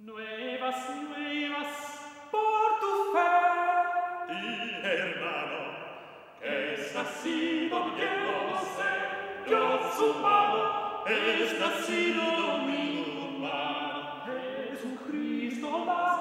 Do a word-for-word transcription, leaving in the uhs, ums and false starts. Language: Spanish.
Nuevas, nuevas, por tu fe. Y hermano, que es nacido, bien lo sé, Dios humano, es nacido mi humano. Jesucristo, la